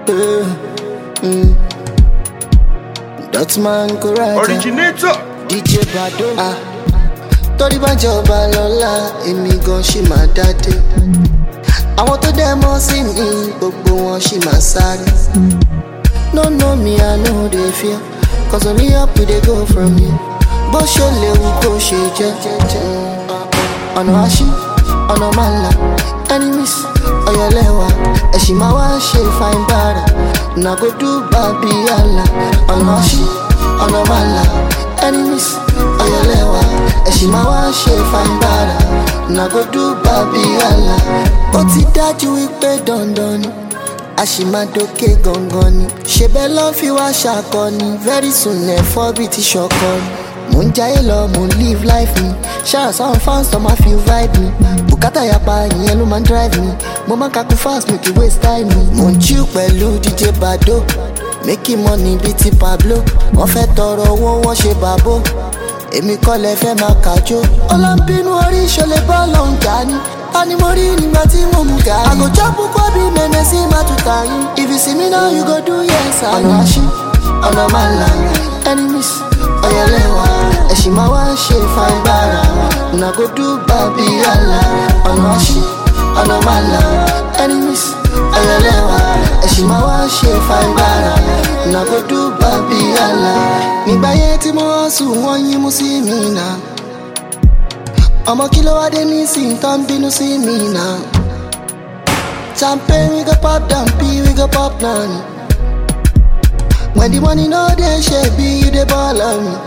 Dotman Kurata Originator DJ Bado Tori Banjoba Lola èmi gan ṣì máa dádé. Àwọn tó dẹ̀ mọ́ sí mi gbogbo wọn ṣì máa sáré. No know me, I know they fear, cause only up we dey go from here. Bó ṣe léwu kó ṣe jẹ́. Ọ̀nà àṣì, ọ̀nà màlà, enemies, ọ̀yọ̀lẹ́wà. Ẹ̀ṣin máa wá ṣe fine bara, na go do babi yàlà. Ọ̀nà àṣì, ọ̀nà màlà, enemies, ọ̀yọ̀lẹ́wà. Ẹ̀ṣin máa wá ṣe fine bara, na go do babi yàlà. Ó ti dájú wípé dandan ni àṣìmàdókè gangan ni. Ṣebẹ́ ló fi wá ṣàkọni, very soon ẹ̀fọ́ bíi ti ṣọ̀kan ni. Mo ń jayé lọ, mo ń live life mi. Ṣáà sáwọn fans tó máa fi vibe mi. Bùkátà yapa ìyẹn ló máa ń drive mi. Mo máa ń kakú fast, make you waste time mi. Mo ń chill pẹ̀lú DJ Bado, making money bíi ti Pablo. Wọ́n fẹ́ tọrọ owó, wọ́n ṣe bàbó. Èmi kọ́ lẹ fẹ́ máa kàjó. Ọlọ́mbínú orí ìṣọ̀lẹ̀ bọ́ọ̀lù ń jà ní. Tani mo rí nígbà tí mo mú gàrí. I go chop púpọ̀ bí mẹ́nẹ́ sí máa tún ta yín. If you see me now, you go do yes. Ọ̀nà àṣì, ọ̀nà màlà, enemies, ọ̀yọ̀lẹ́wà. Ẹ̀ṣin máa wá ṣe fine bara, na go do babi yàlà. Ọ̀nà àṣì, ọ̀nà màlà, enemies, ọ̀yọ̀lẹ́wà. Ẹ̀ṣin máa wá ṣe fine bara, na go do babi yàlà. Nígbà yẹn tí mo wá sùn, wọ́n yín mú sí mi náà. Ọmọ kí ló wá dé nísìnyí tó ń bínú sí mi náà. Champagne we go pop, dampi we go pop now. When the money no dey ṣebí you dey ball on me.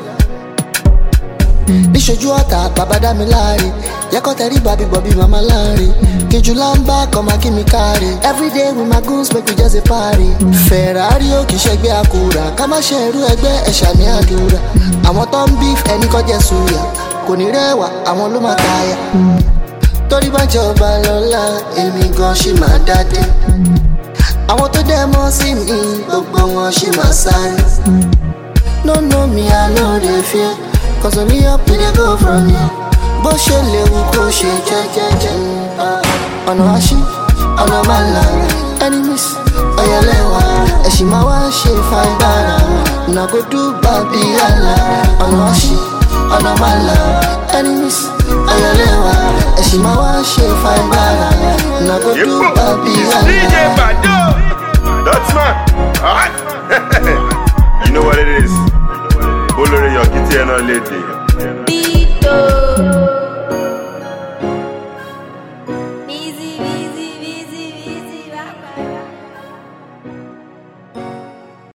Níṣojú ọ̀tá bàbá dá mi láre, yẹ́kọ̀ tẹ̀rí bàbí bọ̀bí màmá láre. Kejì lámbá kọ́ máa kí mi káre. Everyday with my goons make we just dey party. Ferrari ó kìí ṣẹgbẹ́ àkúrà, ká má ṣe irú ẹgbẹ́ ẹ̀ṣà ní àdúrà. Àwọn tó ń beef ẹni kọ́ jẹ́ suya, kò ní rẹwà àwọn ló máa tààyà. Torí Banjoba Lola èmi gan ṣì máa dádé. Àwọn tó dẹ̀ mọ́ sí mi gbogbo wọn ṣì máa sáré. No know me, I know they fear, cause only up we dey go from here. Bó ṣe léwu kó ṣe jẹ́. Ọ̀nà àṣì, ọ̀nà màlà, enemies, ọ̀yọ̀lẹ́wà. Ẹ̀ṣin máa wá ṣe fine bara, na go do babi yàlà. Ọ̀nà àṣì, ọ̀nà màlà, enemies, ọ̀yọ̀lẹ́wà. Ẹ̀ṣin máa wá ṣe fine bara, na go do babi yàlà. DJ Bado Dotman You know what it is. Olórí Yọ̀kìtì ẹ̀ náà lédè.